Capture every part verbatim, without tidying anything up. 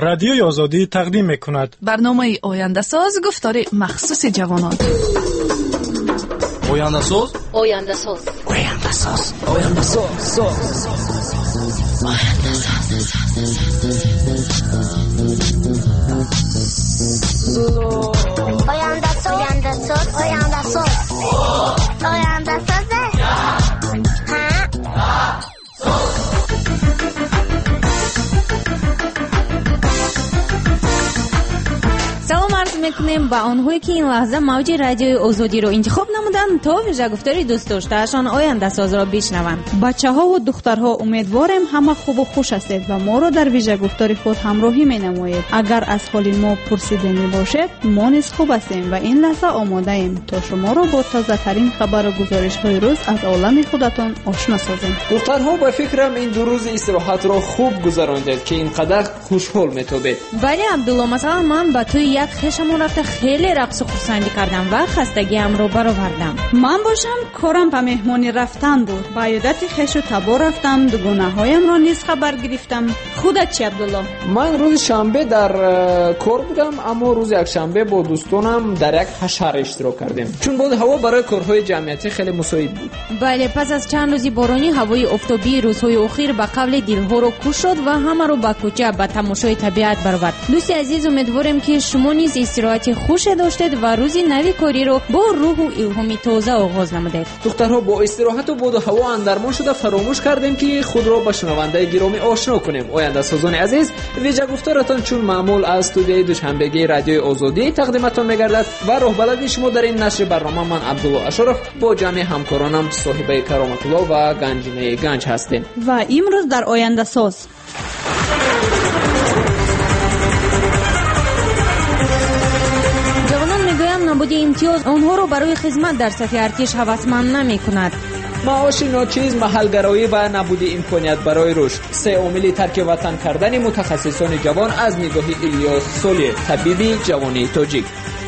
رادیوی آزادی تقدیم می‌کند. برنامه آینده ساز گفتار مخصوص جوانان. آینده ساز آینده ساز آینده ساز آینده ساز آینده ساز آینده ساز آینده ساز آینده ساز سلام عرض میکنیم به آنهایی که این لحظه موج رادیوی آزادی رو انتخاب نمودن تا ویژه گفتاری دوست داشتهشان آینده ساز را بشنوند. بچه ها و دخترها امیدواریم همه خوب و خوش هستید و ما را در ویژه گفتاری خود همراهی می نمایید. اگر از حال ما پرسیدنی باشد ما نیز خوب هستیم و این لحظه آماده ایم تا شما را با تازه ترین خبر و گزارش های روز از عالم خودتان آشنا سازیم. دخترها با فکرم این دو روز استراحت را خوب گذراندید که اینقدر خوشحال میتوبید. بله عبدالله، مثلا من با توی یک خشمون رفته خیلی رقص و خرسندی کردم و خستگیم رو برآوردم. من باشم کارم به مهمانی رفتن بود. با عادت خش و تبا رفتم، دوگانه هایم را نیز خبر گرفتم. خودت چی عبدالله؟ من روز شنبه در کار بودم، اما روز یک شنبه با دوستانم در یک حشر اشتراک کردیم چون بود هوا برای کارهای جمعیتی خیلی مساعد بود. بله، پس از چند روزی بارانی هوای آفتابی روزهای اخیر به قبل دلها رو کش شد و همه رو به کوچه به تماشای طبیعت برآورد. دوستی عزیز، امیدواریم که شما نیز استراحت خوش داشتید و روزی نوی کاری رو با روح و الهام تازه آغاز نمودید. دخترها با استراحت و بود هوا اندرمان شده فراموش کردیم که خود را به شنونده گرامی آشنا کنیم. آینده سازان عزیز، ویژه گفتارتان چون معمول از استودیوی دوشنبهگی رادیوی آزادی تقدیمتان می‌گردد و راهبلد شما در این نشر برنامه من عبدالله اشرف با جمع همکارانم صاحب کرامت الله و گنجینه گنج هستیم. و امروز در آینده ساز نبود امتیاز آنها رو برای خدمت در صف ارتش هوسمند نمی‌کند. معاش ناچیز، محلگرایی و نبود امکانیت برای رشد سه عامل ترک وطن کردن متخصصان جوان از نگاه الیاس سولی، طبیب جوانی تاجیک.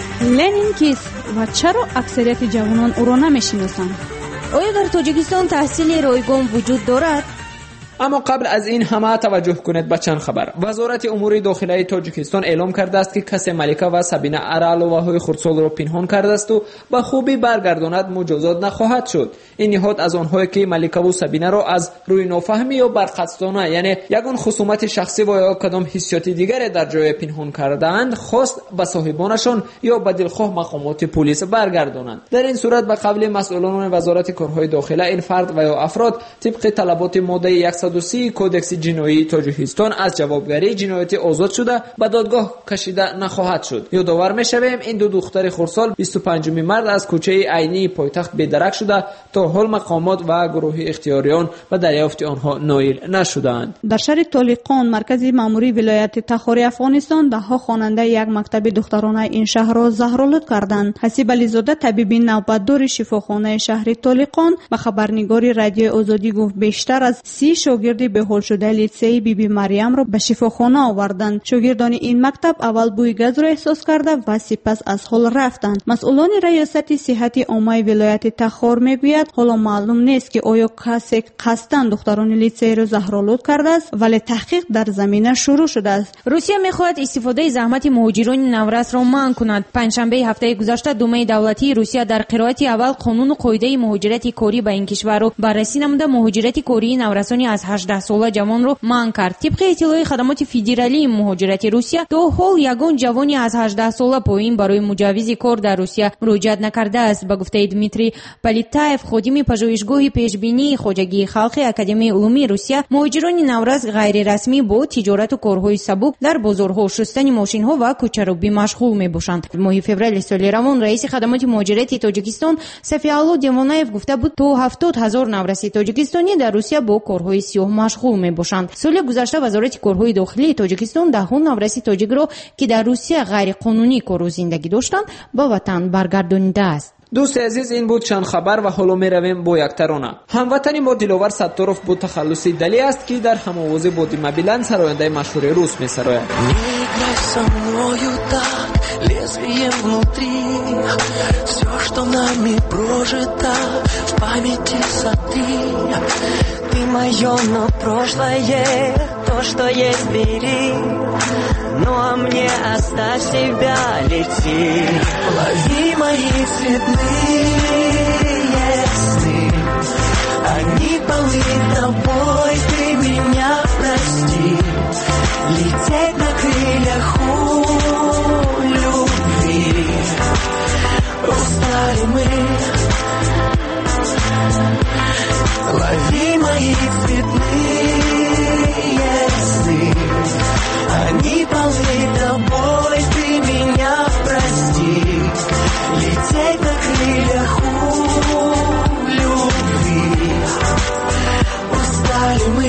لنین کیست و چرا اکثریت جوانان او را نمی‌شناسند؟ آیا در تاجیکستان تحصیل رایگان وجود دارد؟ اما قبل از این همه توجه کنید به چند خبر. وزارت امور داخلی تاجیکستان اعلام کرده است که کسی ملکه و سبینه ارالوهای خردسال را پنهان کرده است و به خوبی برگرداند مجازات نخواهد شد. این نهاد از آنهایی که ملکه و سبینه را از روی نافهمی یا برخستانه، یعنی یگان خصومت شخصی و یا کدام حسیات دیگری در جای پنهان کردند، خواست به صاحبانشان یا به دلخواه مقامات پلیس برگردانند. در این صورت به قول مسئولان وزارت کارهای داخلی، این فرد و یا افراد طبق طلبات ماده صد و سی کودکس جنایی تاجیکستان از جوابگری جنایتی آزاد شده به دادگاه کشیده نخواهد شد. یادآور می‌شویم این دو دختر خردسال بیست و پنجم مرد از کوچه عینی پایتخت بی‌درک شده تا حال مقامات و گروه اختیاریان به دریافت آنها نائل نشدند. در شهر طالقان، مرکز ماموری ولایت تخاری افغانستان، ده ها خواننده یک مکتب دخترانه این شهر را زهرآلود کردند. حسیب علیزاده، طبیب نوبتدار شفاخانه شهر طالقان، به خبرنگاری رادیو آزادی گفت بیشتر از سی شاگردی بهول شده لیسه بی بی مریم را به شفاخانه آوردند. شاگردان این مکتب اول بوی گاز را احساس کرده و سپس از حال رفتند. مسئولان ریاست صحت عامه ولایت تخار میگوید حالا معلوم نیست که آیا کسی قصداً دختران لیسه را زهرآلود کرده است، ولی تحقیق در زمینه شروع شده است. روسیه میخواهد استفاده زحمت مهاجران نورس را منع کند. پنجشنبه هفته گذشته دومه دولتی روسیه در قرائت اول قانون و قاعده مهاجرت کاری به این کشور را بررسی نموده مهاجرت کاری نورسانی از هجده ساله جوان را منع کرد. طبق اطلاع خدمات فدرالی مهاجرت روسیه، تا حال یگان جوانی از هجده ساله پایین برای مجوز کار در روسیه مراجعت نکرده است. به گفته دمیتری پالیتایف، خادم پژوهشگاه پیشبینی خواجگی خلق اکادمی علومی روسیه، مهاجران نورس غیر رسمی با تجارت و کارهای سبک در بازارها، شستن ماشین‌ها و کوچه‌روبی مشغول می‌باشند. ماه فوریه سال روان رئیس خدمات مهاجرت تاجیکستان سفیعالو دیوانایف گفته بود تا هفتاد هزار نورسی تاجیکستانی در روسیه با کارهای سیاه مشغول می‌باشند. سال گذشته وزارت کارهای داخلی تاجیکستان ده نورسی تاجیک را که در روسیه غیر قانونی کار و زندگی داشتند به وطن برگردانیده است. دوست عزیز، این بود چند خبر و حالا می رویم با یک ترانه. هموطن ما دلاور ستارов با تخلص دلی است که در هم‌آوازی با دیما بیلان سراینده مشهور روس می سراید. Лезвие внутри, все, что нами прожито, в памяти сотри. Ты мое, но прошлое, то, что есть, бери. Оставь себя, лети. Лови мои цветные сны. Они полны тобой, ты меня прости. Лететь на крыльях у любви. Устали мы. Лови мои цветные сны. Они полны тобой, ты меня прости. Лететь на крыльях у любви. Устали мы.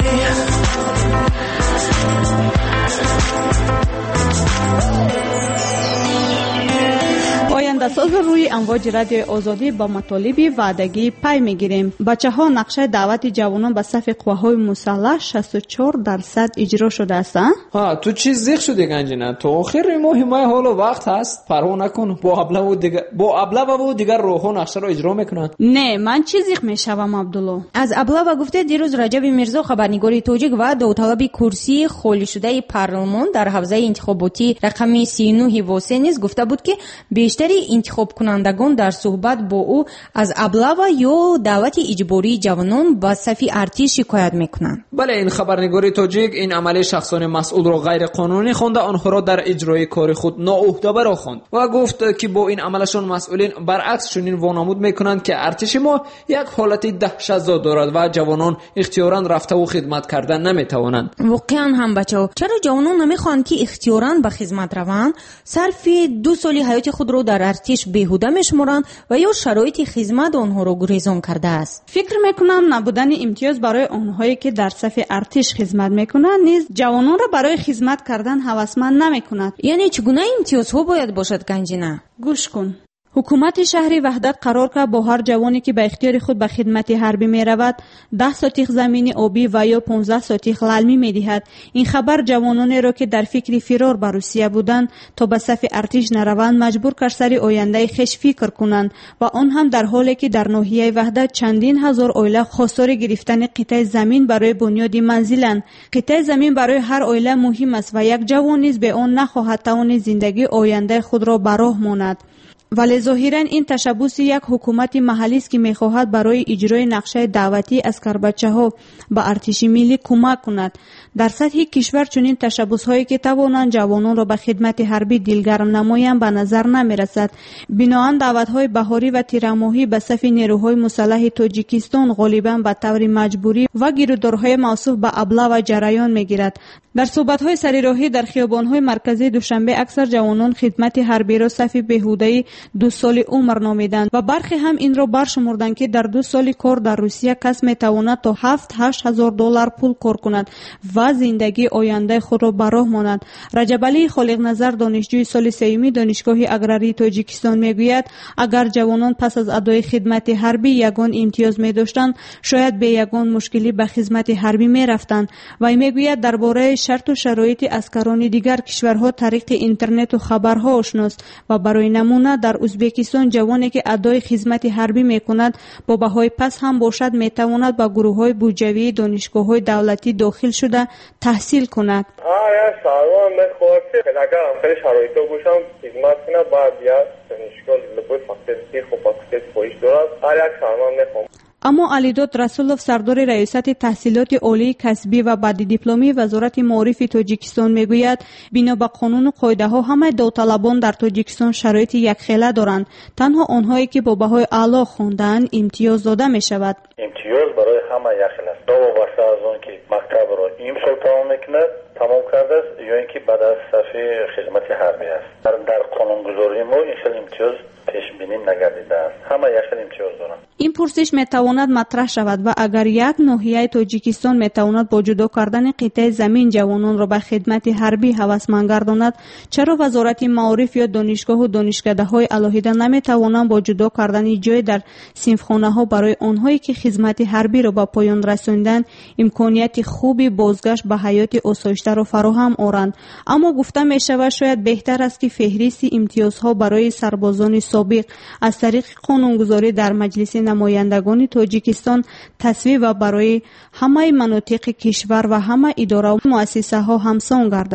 ояндасоз рӯи амвоҷи радиои озодӣ ба матолиби ваъдагӣ пай мегирем. бачаҳо нақшаи даъвати ҷавонон ба сафи қувваҳои мусаллаҳ шасту чор дарсад иҷро шудааст. ها تو چی زیخ شدی گنجینا تو آخر ماه ماه حال و وقت هست پروا نکن با ابله و دیگر با ابله و دیگر روحو نقشه رو اجرا میکنن. не ман чӣ зиқ мешавам абдулло. аз аблава гуфте дирӯз раҷаби мирзо хабарнигори тоҷик ва довталаби курсии холишудаи парлумон дар ҳавзаи интихоботӣ рақами си и нӯҳи восе низ гуфта буд ки бештари интихобкунандагон дар суҳбат бо ӯ аз аблава ё даъвати иҷбории ҷавонон ба сафи артиш шикоят мекунанд. بله این خبرنگاری تاجیک این عمل شخصان مسئول را غیر قانونی خوانده آنها را در اجرای کار خود نااهده خواند و گفت که با این عملشان مسئولین برعکس چنین وانمود میکنند که ارتش ما یک حالت دهشت‌زا دارد و جوانان اختیاراً رفته و خدمت کردن نمیتوانند. واقعا هم بچه‌ها چرا جوانان نمیخوان که اختیاراً به خدمت روند؟ صرف دو سالی حیات خود را در ارتش بیهوده میشمارند و یا شرایط خدمت آنها را گریزان کرده است. فکر میکنم نبودن امتیاز برای آنهایی که در صف ارتش خدمت میکنند نیز جوانان را برای خدمت کردن هوسمند نمیکند. یعنی چگونه امتیازها باید باشد گنجینا؟ گوش کن. حکومت شهری وحدت قرار کرد با هر جوانی که به اختیار خود به خدمت حربی می رود ده سوتیخ زمین آبی و یا پانزده سوتیخ للمی می دهد. این خبر جوانانی را که در فکر فرار به روسیه بودند تا به صف ارتش نروند مجبور کرد سر آینده خویش فکر کنند و آن هم در حالی که در ناحیه وحدت چندین هزار عائله خواستار گرفتن قطعه زمین برای بنیاد منزلند. قطعه زمین برای هر عائله مهم است و یک جوان نیز به آن نخواهد توانست زندگی آینده خود را به راه ماند. ولی ظاهراً این تشبث یک حکومت محلی است که می‌خواهد برای اجرای نقشه دعوتی اسکربچه‌ها به ارتش ملی کمک کند. در سطح کشور چنین تشبث‌هایی که توانند جوانان را به خدمت حربی دلگرم نمایند به نظر نمی‌رسد. بنابراین دعوت‌های بهاری و تیرماهی به صف نیروهای مسلح تاجیکستان غالباً به طور مجبوری و گیرودارهای موصوف به ابله و جریان می‌گیرد. در صحبت‌های سریراهی در خیابان‌های مرکزی دوشنبه اکثر جوانان خدمت حربی را صف بهوده‌ای دو سال عمر نامیدند و برخی هم این را برشمردند که در دو سال کار در روسیه کس میتواند تا هفت هشت هزار دلار پول کار کند و زندگی آینده خود را به راه ماند. رجب علی خالق نظر دانشجوی سال سوم دانشگاه اگراری تاجیکستان میگوید اگر جوانان پس از ادای خدمت حربی یگان امتیاز می‌داشتند شاید به یگان مشکلی به خدمت حربی می‌رفتند و میگوید درباره شرط و شرایط عسکران دیگر کشورها طریق اینترنت و خبرها آشناست و برای نمونه در ازبکستان جوانی که ادای خدمت حربی میکند با بهای پس هم باشد میتواند با گروه‌های بودجوی دانشگاه‌های دولتی داخل شده تحصیل کند. آیا سالان میخواسته اگر خیلی شرایطو باشم خدمت کنه بعد یا دانشگاه لبوی فاکتوری خوب فاکتوری پویش دارد هر یک سالان میخوام. اما علیداد رسولوف سردار ریاست تحصیلات عالی کسبی و بعد دیپلمی وزارت معارف تاجیکستان میگوید بنا به قانون و قاعده ها همه داوطلبان در تاجیکستان شرایط یکخیله دارند. تنها آنهایی که با بهای اعلی خواندند امتیاز داده می شود. امتیاز برای همه یکخیله است. دو واسه از اون که مکتب را این سال تمام میکند تمام کرده است یا اینکه بعد از صفحه خدمت حربی است. در در قانونگذاری ما این خیلی امتیاز پیش بینی نگردیده است. همه یکخیل امتیاز دارند. این پرسش میتواند مطرح شود و اگر یک ناحیه تاجیکستان میتواند با جدا کردن قطعه زمین جوانان را به خدمت حربی هوسمند گرداند چرا وزارت معارف یا دانشگاه و دانشکده‌های علاهیده نمیتوانند با جدا کردن جای در صنفخانه‌ها برای آنهایی که خدمت حربی را به پایان رساندند امکانیت خوبی بازگشت به حیات آسایش‌تر را فراهم آورند. اما گفته میشود شاید بهتر است که فهرست امتیازها برای سربازان سابق از طریق قانونگذاری در مجلس نمایندگان تاجیکستان تصویب و برای همه مناطق کشور و همه اداره و مؤسسه ها همسان گردد.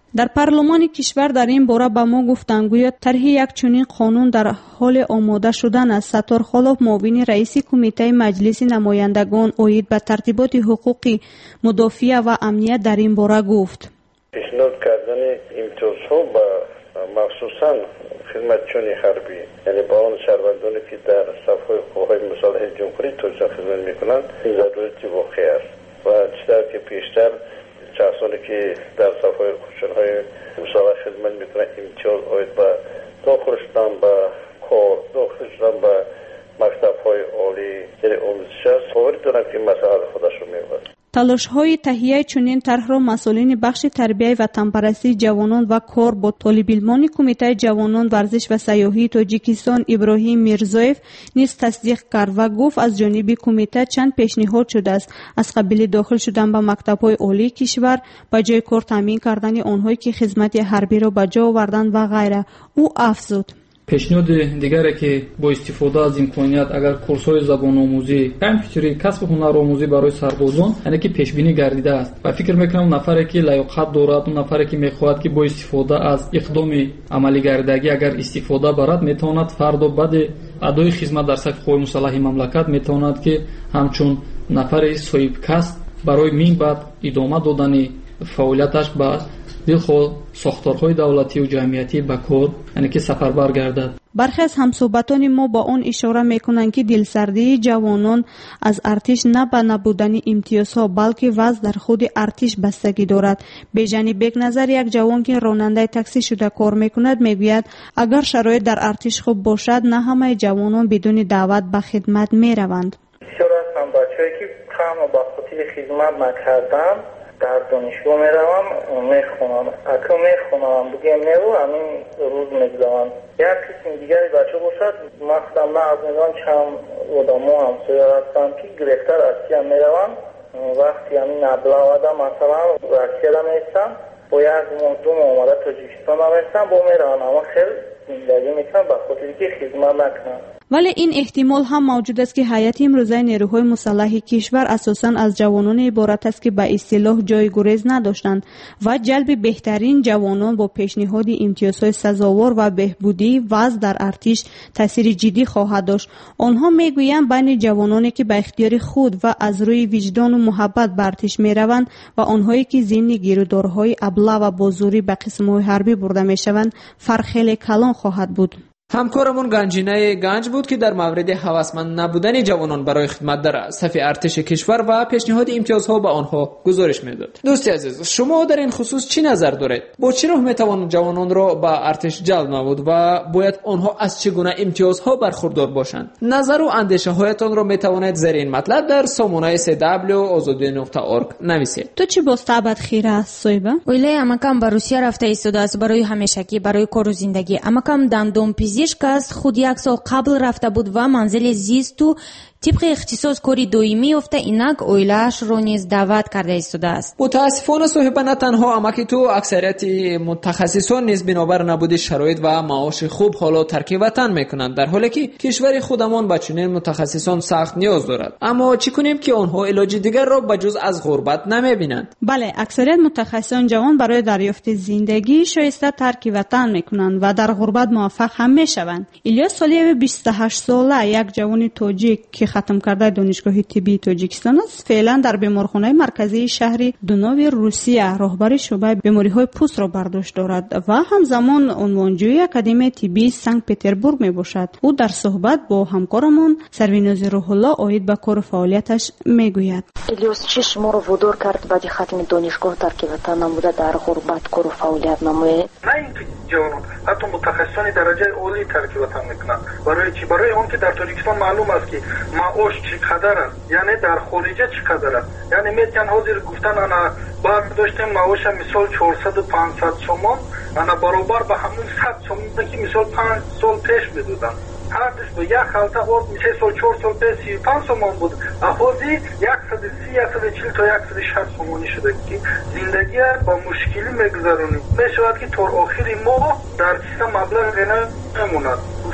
در پارلمان کشور در این باره به ما گفتند گویا طرح یک چنین قانون در حال آماده شدن است. ستار خالق معاون رئیس کمیته مجلس نمایندگان اوید به ترتیبات حقوقی مدافع و امنیت در این باره گفت. پیشنهاد کردن امتیازها با مخصوصا خدمتچون حربی، یعنی با آن شهروندانی که در صف‌های قوای مسلح جمهوری توجه خدمت میکنند، این ضرورت واقعی است و چیزی که پیشتر شخصانی که در صف‌های خودشونهای مسلح خدمت میکنند امتیاز آید به داخل شدن به کار، داخل شدن به مکتب‌های عالی، یعنی آموزش است، باوری دارم که مسائل خودش رو می‌برد. تلاش‌های تهیه چنین طرح را مسئولین بخش تربیت و تنپرستی جوانان و کار با طالب علمان کمیته جوانان ورزش و سیاحی تاجیکستان ابراهیم میرزایف نیز تصدیق کرد و گفت از جانب کمیته چند پیشنهاد شده است از قبیل داخل شدن به مکتب‌های عالی کشور، به جای کار تامین کردن آنهایی که خدمت حربی را به جا آوردند و غیره. او افزود: پیشنهاد دیگری که با استفاده از امکانیت اگر کورس‌های زبان آموزی، کامپیوتری، کسب هنر آموزی برای سربازان یعنی که پیش بینی گردیده است و فکر میکنم نفری که لیاقت دارد، نفری که میخواهد که با استفاده از اقدام عملی گردیدگی اگر استفاده برد، میتواند فردا بعد ادای خدمت در صف قوای مسلح مملکت میتواند که همچون نفر صاحب کسب برای مین بعد ادامه دادن فعالیتش با دلخواه ساختارهای دولتی و جمعیتی به کار یعنی که سفربر گردد. برخی از همصحبتان ما با آن اشاره میکنند که دلسردی جوانان از ارتش نه به نبودن امتیازها بلکه وضع در خود ارتش بستگی دارد. به جانب یک نظر یک جوان که راننده تاکسی شده کار میکند میگوید اگر شرایط در ارتش خوب باشد نه همه جوانان بدون دعوت به خدمت میروند. بسیار از هم بچه‌ای که تمام با خاطر خدمت نکردم در دانشگاه میروم میخونم، اگه میخونم بگیم نیرو همین روز میگذارم. یک قسم دیگری بچه باشد مثلا من از میدان چند آدمو همسایه هستم که گرفتار اسیا میروم، وقتی همین نبلا آدم مثلا رسیده میستم با یک دو ماه آمده تاجیکستان میستم با میروم، اما خیلی زندگی میکنم به خاطری که خدمت نکنم. ولی این احتمال هم موجود است که هیئت امروزه نیروهای مسلح کشور اساساً از جوانان عبارت است که به اصطلاح جای گریز نداشتند و جلب بهترین جوانان با پیشنهاد امتیازهای سزاوار و بهبودی وضع در ارتش تاثیر جدی خواهد داشت. آنها میگویند بین جوانانی که به اختیار خود و از روی وجدان و محبت به ارتش میروند و آنهایی که ضمن گیرودارهای ابله و بازوری به قسم‌های حربی برده میشوند فرق خیلی کلان خواهد بود. همکارمون گنجینه گنج بود که در مورد هوسمند نبودن جوانان برای خدمت در صف ارتش کشور و پیشنهاد امتیازها به آنها گزارش میداد. دوستی عزیز، شما در این خصوص چی نظر دارید؟ با چه راه میتوان جوانان را به ارتش جلب نمود و باید آنها از چگونه امتیازها برخوردار باشند؟ نظر و اندیشه هایتان را میتوانید زیر این مطلب در سامانه سی دبلیو آزادی نقطه اورگ نویسید. تو چی باستعبد خیره است صایبه؟ ویله امکان به روسیه رفته ایستاده است برای همیشگی برای کار و زندگی. امکان دندون پزشک است، خود یک سال قبل رفته بود و منزل زیست و طبق اختصاص کاری دویمی افته اینک اویله‌اش رو نیز دعوت کرده ایستاده است. متاسفانه صاحب نه تنها امکی تو اکثریت متخصصان نیز بنابر نبود شرایط و معاش خوب حالا ترک وطن میکنند، در حالی که کشور خودمان به چنین متخصصان سخت نیاز دارد. اما چی کنیم که آنها علاج دیگر را بجز از غربت نمیبینند؟ بله، اکثریت متخصصان جوان برای دریافت زندگی شایسته ترک وطن میکنند و در غربت موفق هم میشوند. الیاس سالیوی بیست و هشت ساله یک جوان تاجیک که ختم کرده دانشگاه طبی تاجیکستان است، فعلا در بیمارخانه مرکزی شهر دوناوی روسیه راهبر شعبه بیماری‌های پوست را برداشت دارد و همزمان عنوانجوی اکادمی طبی سنت پترزبورگ میباشد. او در صحبت با همکارمان سرویناز روح الله آید به کار فعالیتش میگوید. الیاس چی شما را وادار کرد بعد ختم دانشگاه ترک وطن نموده در غربت کار و فعالیت نمایید؟ نه اینکه جوانان حتی متخصصان درجه عالی ترک وطن میکنند. برای چی؟ برای اون که در تاجیکستان معلوم است که معاش چقدر است، یعنی در خارجه چقدر است. یعنی میتونن حاضر گفتن انا بار داشتیم معاش مثال چهارصد و پانصد سومون، انا برابر به همون صد سومون که مثال پنج سال پیش میدادن. هر دست به یک خالتا بود میشه سال چهار سال پیش سی و پنج سومون بود، اخوزی صد و سی صد و چهل تا صد و شصت سومونی شده که زندگی با مشکلی میگذرونیم. میشود که تا آخر ماه در سیستم مبلغ نموند.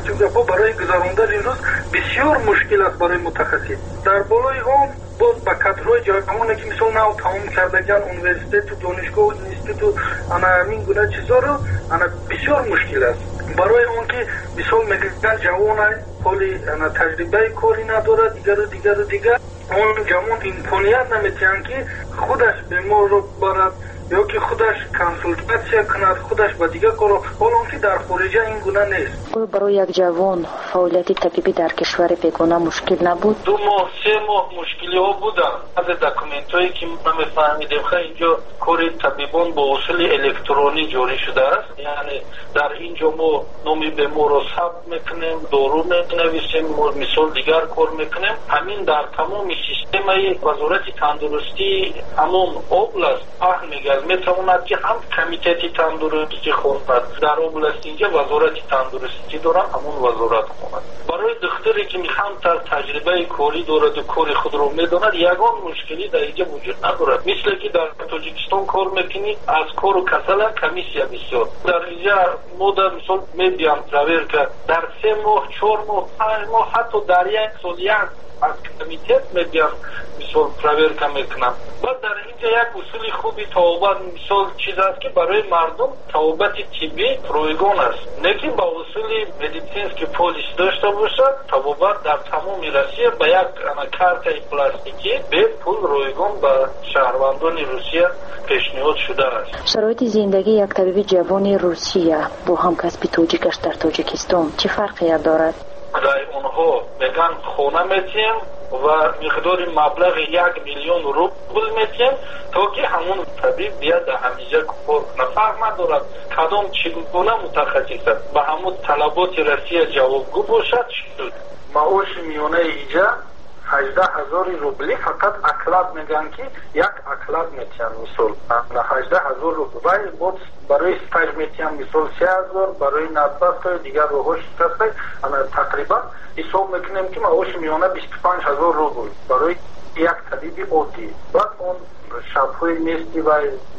گفتگوها برای گذراندن روز بسیار مشکل است برای متخصص. در بالای اون باز با کادرهای جوانی که مثلا نو تمام کردگان اونیورسیته و دانشگاه و اینستیتوت و انا همین گونه چیزا رو انا بسیار مشکل است. برای اون که مثلا میگن جوان کلی انا تجربه کاری نداره دیگر و دیگر و دیگر اون جوان امکانیت نمیتونه که خودش بیمار رو برد یا که خودش کنسولتاسیا کند خودش با دیگر کارو حالا که در خارج این گونه نیست. برای یک جوان فعالیت طبیبی در کشور بیگانه مشکل نبود؟ دو ماه سه ماه مشکلی ها بودن. از دکومنت هایی که ما میفهمیدیم خیلی اینجا کار طبیبان با اصول الکترونی جاری شده است. یعنی در اینجا ما نام بیمار رو ثبت میکنیم، دارو مینویسیم، مثال دیگر کار میکنیم. همین در تمام سیستم وزارت تندرستی همون اوبلاست پهن میگه میتواند که هم کمیته تندرستی خواند در اوبلاست اینجا وزارت تندرستی دارن همون وزارت خواند. برای دختری که میخوان در تجربه کاری دارد و کاری خود رو میداند یگان مشکلی در اینجا وجود ندارد. مثل که در تاجیکستان کار میکنی از کار و کسل کمیسیا بسیار. در اینجا ما در مثال میدیم تراویر که در سه ماه چهار ماه پنج ماه حتی در یک سال یک از کمیته میدیم مثال پراورکا میکنم. بعد در اینجا یک اصول خوبی توبت مثال چیز است که برای مردم توبت طبی رایگان است، نه که با اصول مدیسینس که پلیس داشته باشد. توبت در تمام روسیه با یک کارت پلاستیکی به پول رایگان با شهروندان روسیه پیشنهاد شده است. شرایط زندگی یک طبیب جوان روسیه با همکسب تاجیکش در تاجیکستان چه فرقی دارد؟ برای اونها میگن خونه میتیم و مقدار مبلغ یک میلیون روبل میتیم تا که همون طبیب بیاد در همینجا کار کنه. فرق ندارد کدام چگونه متخصص است به همون طلبات روسیه جوابگو باشد شد. معاش میانه اینجا هجده هزار روبلی فقط اکلاب میگن که یک اکلاب میتیم مثال هجده هزار روبلی بود برای استاج میتیم مثال سه هزار برای نبض دیگر روحش هست تقریبا حساب میکنیم که معاش میانه بیست و پنج هزار روبل برای یک طبیب عادی. بعد اون شبهای نیستی و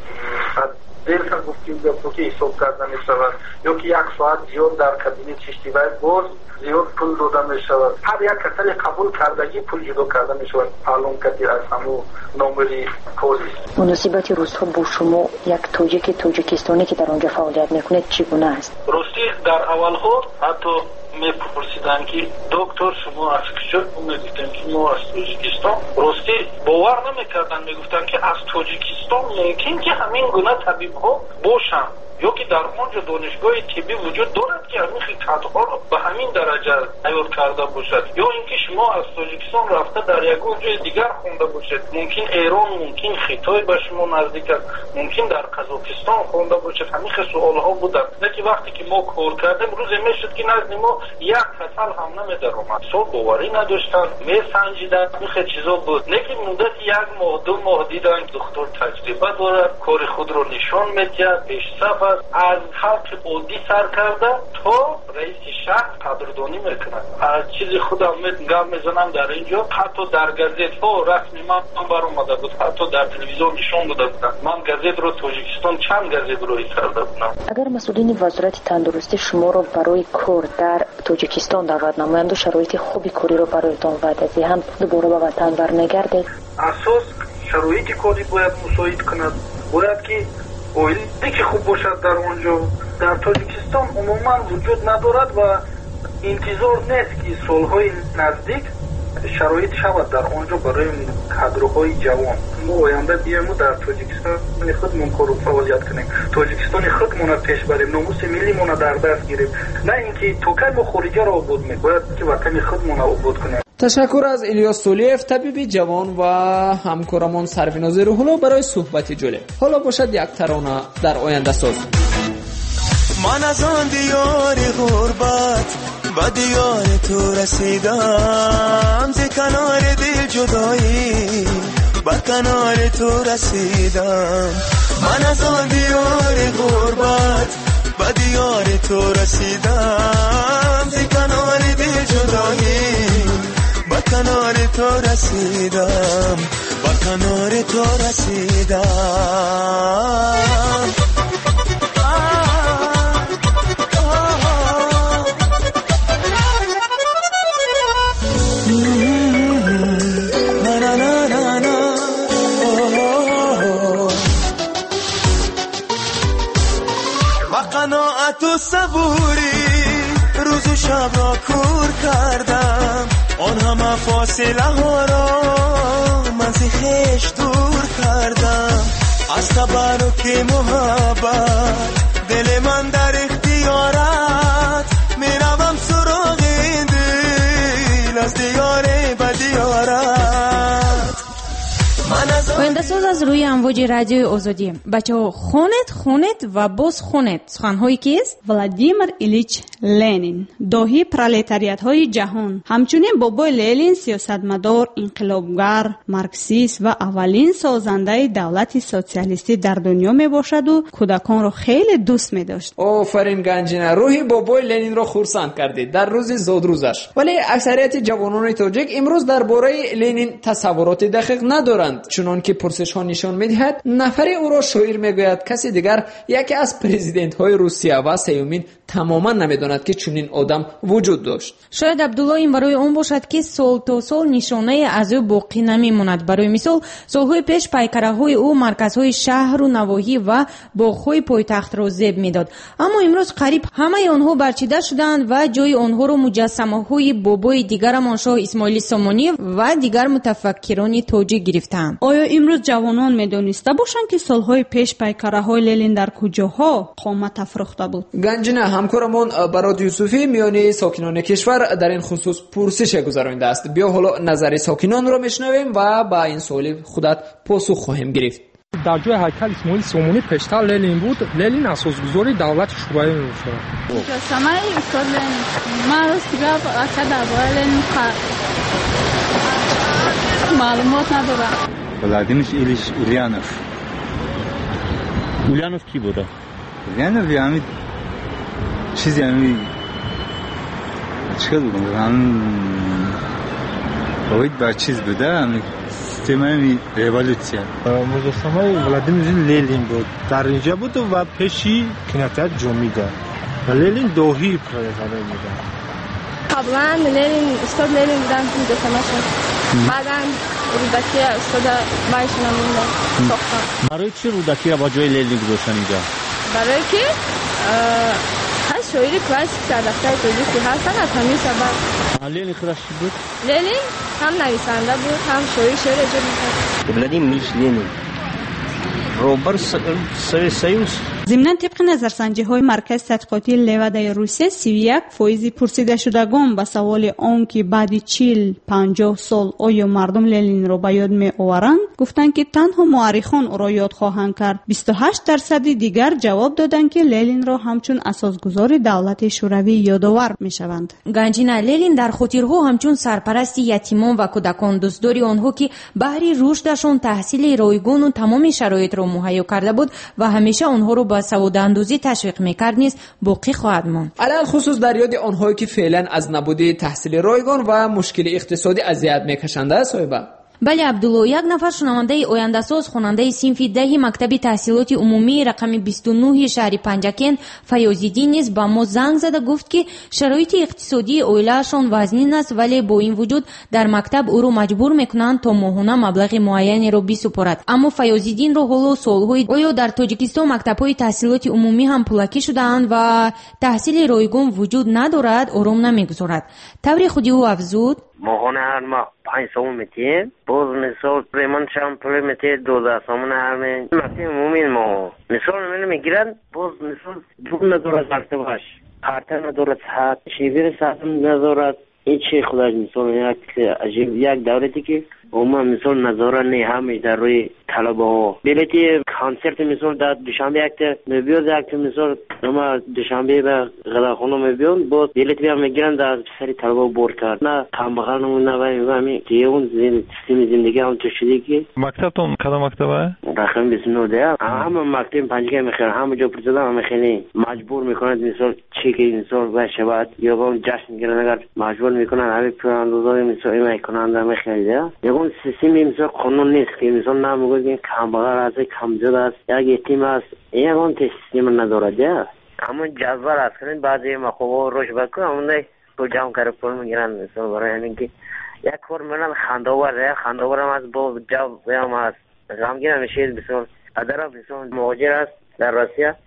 دیر که گفتیم که حساب کرده میشود یا که یک ساعت زیاد در کابینه چشتی و باز زیاد پول داده می شود. هر یک کسل قبول کردگی پول جدا کرده می شود. معلوم کردی از همو نمبری پلیس. مناسبت روستا با شما یک تاجیک تاجیکستانی که در آنجا فعالیت میکنه چگونه است؟ راستی در اول ها حتی میپرسیدن که دکتر شما از کجا میگفتن که ما از تاجیکستان. راستی باور نمیکردن، میگفتن که از تاجیکستان ممکن که همین گونه طبیب ها باشن یا که در آنجا دانشگاه طبی وجود دارد که همین خدمت‌ها رو به همین درجه عیار کرده باشد یا اینکه شما از تاجیکستان رفته در یک جای دیگر خونده باشید. ممکن ایران، ممکن خیتای به شما نزدیک است، ممکن در قزاقستان خونده باشید. همین سوال ها بودن. نه که وقتی که ما کار کردیم روز میشد که نزد ما یک کسل هم نمیدر اومد. سو باوری نداشتن، میسنجیدن، میخه چیزا بود. نه که مدت یک ماه دو ماه دیدن دکتر تجربه دارد، کار خود رو نشان میده، پیش صف از خلق عادی سر کرده تا رئیس شهر قدردانی میکنه. از چیزی خودم گم میزنم در اینجا حتی در گازت ها رسمی من بر اومده بود، حتی در تلویزیون نشون داده بودن. من گازت رو تاجیکستان چند گازت رو کرده بودم. اگر مسئولین وزارت تندرستی شما رو برای کار در تاجیکستان دعوت نمایند و شرایط خوبی کاری رو برایتان وعده دهند دوباره به وطن برمیگردید؟ اساس شرایط کاری باید مساعد کند. باید که اویلی که خوب باشد در اونجا. در تاجیکستان عموما وجود ندارد و انتظار نیست که سالهای نزدیک شرایط شود در اونجا برای کادرهای جوان. ما آینده بیایم و در تاجیکستان خودمون کار و فعالیت کنیم، تاجیکستان خودمون پیش بریم، ناموس ملی مون در دست گیریم، نه اینکه توکای ما خارجی را آباد میکنیم. باید که وطن خودمون آباد کنیم. تشکر از الیاس تولیف طبیب جوان و همکارمان سرویناز روح‌الله برای صحبت جالب. حالا باشد یک ترانه در آینده ساز. من از آن دیار غربت و دیار تو رسیدم، ز کنار دل جدایی با کنار تو رسیدم. من از آن دیار غربت با دیار تو رسیدم، ز کنار دل جدایی با کنار تو رسیدم، با کنار تو رسیدم. قناعت و صبوری روز و شب را کور کردم، آن همه فاصله ها را من ز خویش دور کردم. از تبرک محبت دل من در اختیارت، میروم سراغ این دل از دیار به دیارت. آینده ساز از روی امواج رادیو آزادی. بچه ها خونت خونت و باز خونت. سخنهایی کیست؟ ولادیمیر ایلیچ لنین، داهی پرولتاریات های جهان. همچنین بابای لنین سیاستمدار، انقلابگر، مارکسیست و اولین سازنده دولت سوسیالیستی در دنیا می باشد و کودکان را خیلی دوست می داشت. آفرین گنجینه، روحی بابای لنین را خرسند کردید در روز زادروزش. ولی اکثریت جوانان تاجیک امروز درباره لنین تصورات دقیق ندارند، چون که پرسش ها نشان میدهد نفر او را شاعر میگوید، کسی دیگر یکی از پرزیدنت های روسیه و سیومین تماما نمیداند که چنین آدم وجود داشت. شاید عبدالله این برای اون باشد که سال تا سال نشانه از او باقی نمیماند. برای مثال سالهای پیش پیکره‌های او مرکزهای شهر و نواحی و باغ‌های پایتخت را زیب میداد، اما امروز قریب همه آنها برچیده شدند و جای آنها را مجسمه‌های بابای دیگر مانشاه اسماعیل سامانی و دیگر متفکران تاجیک گرفتند. آیا امروز جوانان میدانسته باشند که سالهای پیش پیکره‌های لنین در کجاها قامت افروخته بود؟ گنجینه، همکارمان براد یوسفی میانی ساکنان کشور در این خصوص پرسش گذرانده است. بیا حالا نظر ساکنان را میشنویم و با این سوال خودت پاسخ خواهیم گرفت. در جای هیکل اسماعیل سامانی پیشتر لنین بود. لنین اساسگذار دولت شوروی میشد. مجسمه استاد لنین من راستیگه اصلا درباره لنین معلومات ندارم. ولادیمیر ایلیچ اولیانوف. اولیانوف کی بوده؟ اولیانوف یعنی چیزی یعنی چیکار بودم؟ هم باید با چیز بوده، هم سیستم ریولوسیون. مجسمه ولادیمیر لنین بود. در اینجا بود و پیشی کنیاتر جمعیده. و لنین داهی پرولتاریات بوده. قبلا لنین استاد لنین بودن که مجسمه شد. بعداً رودکی استاد بایشون هم ساختن. برای چی رودکی را با جای لنین گذاشتن اینجا؟ برای که هست شاعر کلاسیک سردفتر تاجیکی هستن، از همین سبب. لنین خودش چی بود؟ لنین هم نویسنده بود، هم شاعر شعر اجرا می‌کرد. ولادیمیر لنین روبر سویوس. ضمناً طبق نظرسنجی‌های مرکز تحقیقاتی لوادای روسیه، سی و یک فایز پرسیده شدگان به سوال آن که بعد چهل پنجاه سال آیا مردم لنین را به یاد می‌آورند، گفتند که تنها مورخان او را یاد خواهند کرد. بیست و هشت درصد دیگر جواب دادند که لنین را همچون اساسگذار دولت شوروی یادآور می‌شوند. گنجینه، لنین در خاطرها همچون سرپرست یتیمان و کودکان، دوستداری آنها که بهر رشدشان تحصیل رایگان و تمام شرایط را مهیا کرده بود و همیشه آنها را با سواداندوزی تشویق میکرد نیز باقی خواهد ماند. علل خصوص در یاد آنهایی که فعلا از نبود تحصیل رایگان و مشکل اقتصادی اذیت میکشند است. صاحبه بله عبدالله، یک نفر شنونده آینده ساز خواننده صنف ده مکتب تحصیلات عمومی رقم بیست و نه شهر پنجکن فیاض‌الدین نیز با ما زنگ زده گفت که شرایط اقتصادی عائله‌شان وزنین است، ولی با این وجود در مکتب او را مجبور میکنند تا ماهانه مبلغ معینی را بسپارد. اما فیاض‌الدین را حالا سالهای آیا در تاجیکستان مکتب‌های تحصیلات عمومی هم پولاکی شده‌اند و تحصیل رایگان وجود ندارد، آرام نمیگذارد. طوری خودی او افزود: ماهانه هر ماه پنج سوم میتیم، باز مثال پریمان شام پول میتیم دوازده سوم هر می مکتب عمومی ما مثال منو میگیرن، باز مثال دو ندارد مرتبهش کارت ندارد، ساعت شیوه ساعت ندارد. این چه خداش مثال یک عجیب یک دولتی که اوما مثال نظاره نه همه در روی طلبه ها بلیتی کنسرت مثال در دوشنبه یک میبیاد، یک مثال اما دوشنبه به غذاخونه میبیاد، باز بلیتی هم میگیرن در سری طلبه بور کرد. نه کامبغل نمون نه و همین دیگه اون سیستم زندگی هم تو شده که مکتبتون کدام مکتبه؟ رقم بیست و نه ده همه مکتب پنجگاه میخوان، همه جا پرسیدن همه خیلی مجبور میکنند مثال چی که مثال به شبات یا با جشن میگیرن، اگر مجبور میکنن همه پراندازای مثال این میکنند همه خیلی ده اون سیستم مثال قانون نیست که مثال نمیگه که کامبغل است کمزود است یک یتیم است، این اون سیستم ندارد. اما جذاب است که بعضی مخوبا روش بکنن اون تو جام کار پول میگیرن مثال برای اینکه یک کار میکنن خنداور خنداور هم از با جاب هم است غمگین میشه. مثال ادرا مثال مهاجر است در روسیه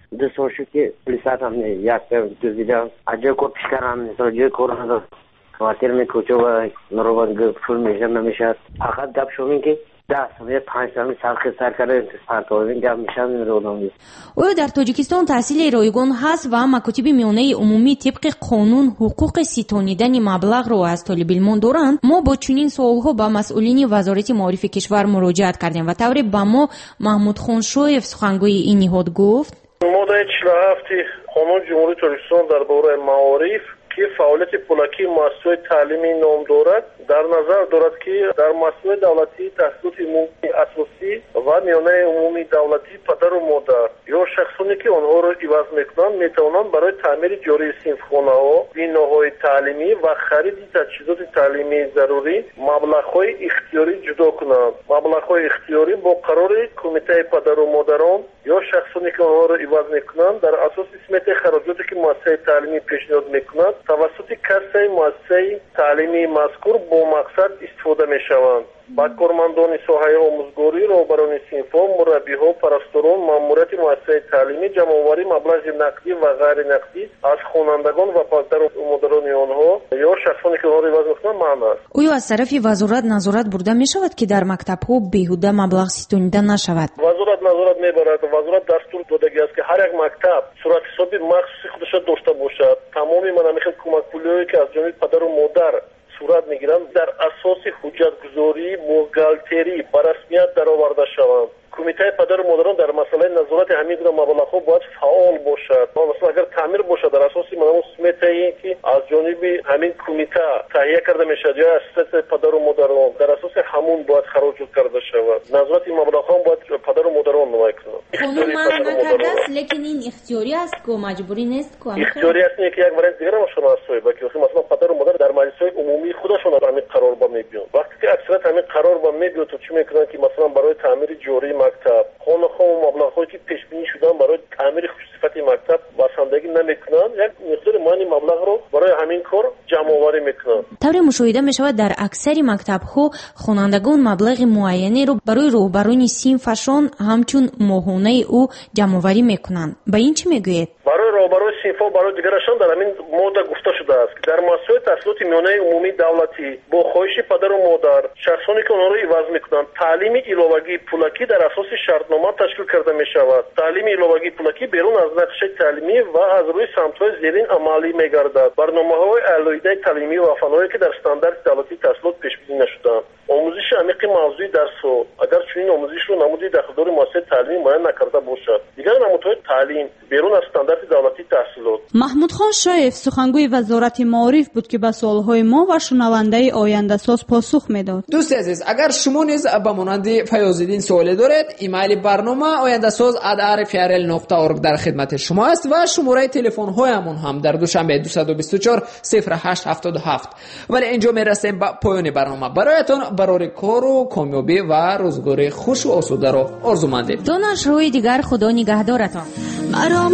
دو سال شد که پلیسات هم یک دزدیدم از جای کار پیش کردم مثلا جای کار ندارم خواتر می کوچه و نروان پول میشه نمیشد فقط گپ شومین که ده سال پنج سال سرخ سر کرده پرتوازین گپ میشن نمیرودم. او در تاجیکستان تحصیل رایگان هست و مکاتب میانه عمومی طبق قانون حقوق ستانیدن مبلغ رو از طالب علمان دارند. ما با چنین سوالها به مسئولین وزارت معارف کشور مراجعت کردیم و طوری به ما محمود خان شویف سخنگوی این نهاد گفت ما در چهل و هفت قانون جمهوری تاجیکستان درباره معارف که فعالیت پولکی مؤسسه تعلیمی نام دارد در نظر دارد که در مؤسسه دولتی تحصیلات عمومی اساسی و میانه عمومی دولتی پدر و مادر یا شخصانی که آنها را عوض میکنند میتوانند برای تعمیر جاری صنفخانه‌ها، بناهای تعلیمی و خرید تجهیزات تعلیمی ضروری مبلغ‌های اختیاری جدا کنند. مبلغ‌های اختیاری با قرار کمیته پدر و مادران یا شخصانی که آنها را عوض میکنند در اساس اسمت خراجاتی که مؤسسه تعلیمی پیشنهاد میکند توسط کسای مؤسسه تعلیمی مذکور با مقصد استفاده میشوند. با کارمندان ساحه آموزگاری، رهبران صنف‌ها، مربی‌ها، پرستاران، ماموریت مؤسسه تعلیمی جمع‌آوری مبلغ نقدی و غیر نقدی از خوانندگان و پدر و مادران آنها یا شخصانی که آنها را عوض می‌کنند ممنوع است. آیا از طرف وزارت نظارت برده می‌شود که در مکتب‌ها بیهوده مبلغ ستانیده نشود؟ وزارت نظارت می‌برد. وزارت دستور دادگی است که هر یک مکتب صورت حسابی مخصوصی خودش داشته باشد. تمام منابع کمک پولی که از جانب پدر و مادر صورت میگیرند در اساس حجت گذاری بوغالتری به رسمیت درآورده شوند. کمیته پدر و مادران در مسئله نظارت همین گونه مبلغ‌ها باید فعال باشد. مثلا اگر تعمیر باشد در اساس منابع سمتی که از جانب همین کمیته تهیه کرده میشد یا اساس پدر و مادران در اساس همون باید خراجات کرده شود. نظارت این مبلغ‌ها باید پدر و مادران نمایی کنند. قانون منع نکرده است لیکن این اختیاری است که مجبوری نیست که اختیاری است که یک ورنت دیگر هم شما هستید که مثلا پدر و مادر در مجلس‌های عمومی خودشون همین قرار با میبیان. وقتی که اکثریت همین قرار با میبیان تو چی میکنن که مثلا برای تعمیر جاری مکتب خانه‌ها و مبلغ‌هایی که پیش بینی شدن برای تعمیر خصوصیت مکتب بسندگی نمیکنن یک مقدار مانی مبلغ رو برای همین کار جمع آوری میکنن. طوری مشاهده میشود در اکثر مکتب‌ها خوانندگان مبلغ معینی رو برای رهبران صنفشان همچون ماهانه او جمع آوری میکنند. به این چی میگویید؟ برای رهبران صنف و برای دیگرشان در همین ماده گفته شده است که در مؤسسه تحصیلات میانه عمومی دولتی با خواهش پدر و مادر شخصانی که آنها را عوض میکنند تعلیم علاوگی پولکی در اساس شرطنامه تشکیل کرده می شود. تعلیم علاوگی پولکی بیرون از نقشه تعلیمی و از روی سمت‌های زیرین عملی می‌گردد. برنامه‌های علایده تعلیمی و فناوری که در استاندارد دولتی تحصیلات پیش بینی نشده‌اند. آموزش عمیق موضوعی درس‌ها اگر چنین آموزش رو نمودی داخل مؤسسه تعلیمی معین نکرده باشد دیگر نمودهای تعلیم بیرون از استاندارد دولتی تحصیلات. محمود خان شایف سخنگوی وزارت معارف بود که به سوال‌های ما و شنونده آینده ساز پاسخ میداد. دوست عزیز اگر شما نیز به مانند فیاض‌الدین سوالی دارید ایمیل برنامه آینده ساز ات ار اف ار ال نقطه اورگ در خدمت شما است و شماره تلفن هایمون هم در دوشنبه دویست و بیست و چهار صفر هشت هفتاد و هفت. ولی اینجا میرسیم به پایان برنامه. برایتان برای کار و کامیابی و روزگار خوش و آسوده رو آرزومندیم. تا نشرهای دیگر خدا نگهدارتان. مرا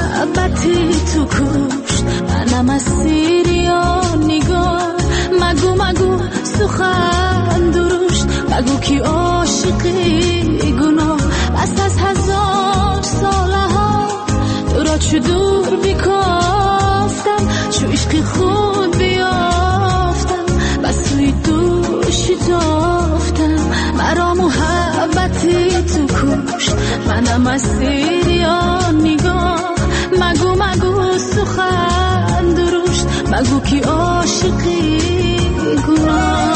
محبتی تو کش منم اسیر یا نگاه مگو مگو سخن درشت مگو کی عاشقی گناه بس از هزار ساله ها تو را چو دور بیکافتم چو عشقی خود بیافتم بس توی دوش تافتم مرا محبتی تو کش منم اسیر یا نگاه مگو مگو سخن درشت مگو کی عاشقی گناه